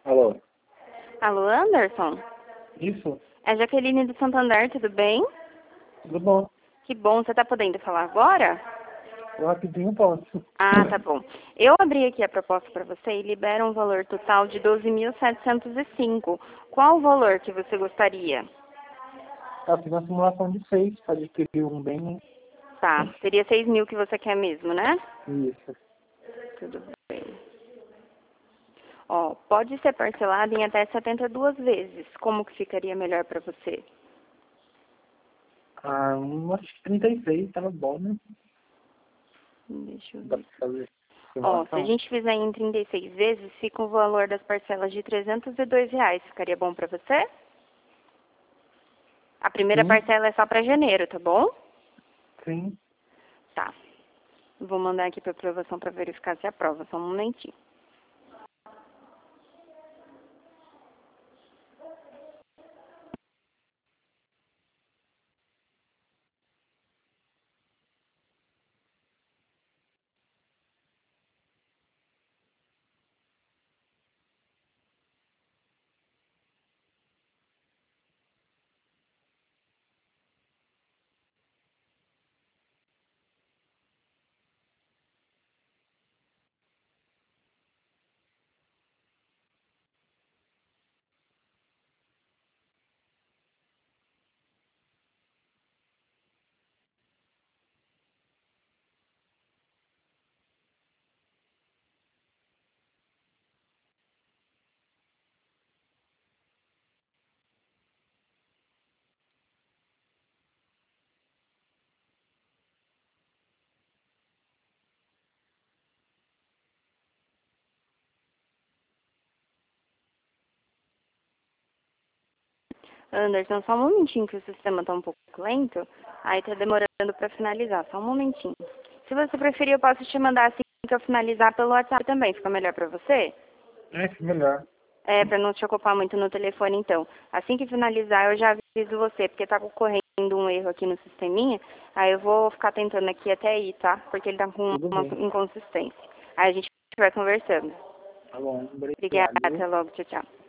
Alô? Alô, Anderson? Isso? É Jaqueline do Santander, tudo bem? Tudo bom? Que bom, você tá podendo falar agora? Eu rapidinho posso. Ah, tá bom. Eu abri aqui a proposta para você e libera um valor total de 12.705. Qual o valor que você gostaria? Eu fiz uma simulação de 6 para adquirir um bem. Tá, seria 6 mil que você quer mesmo, né? Isso. Tudo bem. Ó, pode ser parcelado em até 72 vezes. Como que ficaria melhor para você? Acho que 36 tava bom, né? Deixa eu Dá ver. pra fazer Ó, se a simulação? gente fizer em 36 vezes, fica o valor das parcelas de R$ 302. Ficaria bom para você? A primeira Sim, parcela é só para janeiro, tá bom? sim. Tá. Vou mandar aqui para aprovação para verificar se aprova. Só um momentinho. Anderson, só um momentinho que o sistema tá um pouco lento. Aí tá demorando para finalizar. Só um momentinho. Se você preferir, eu posso te mandar assim que eu finalizar pelo WhatsApp também. Fica melhor para você? É, melhor. É, para não te ocupar muito no telefone, então. Assim que finalizar, eu já aviso você, porque tá ocorrendo um erro aqui no sisteminha. Aí eu vou ficar tentando aqui até aí, tá? Porque ele tá com Tudo uma bem. inconsistência. Aí a gente vai conversando. Tá bom, Obrigada, obrigado, viu? até logo. Tchau, tchau.